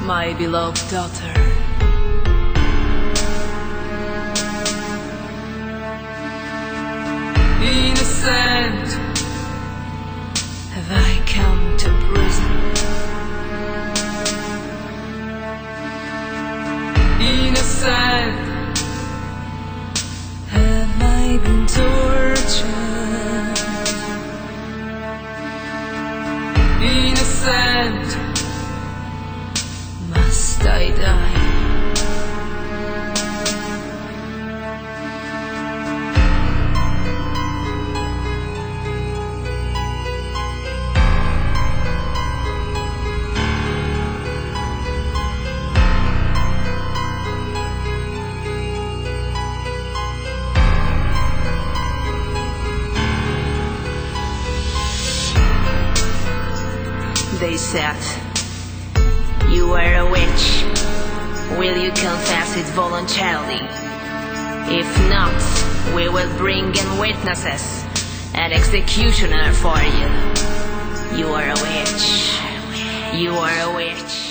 my beloved daughter. Innocent, have I come to prison? Innocent, have I been tortured? Innocent, must I die? They said, "You are a witch. Will you confess it voluntarily? If not, we will bring in witnesses and executioner for you. You are a witch. You are a witch."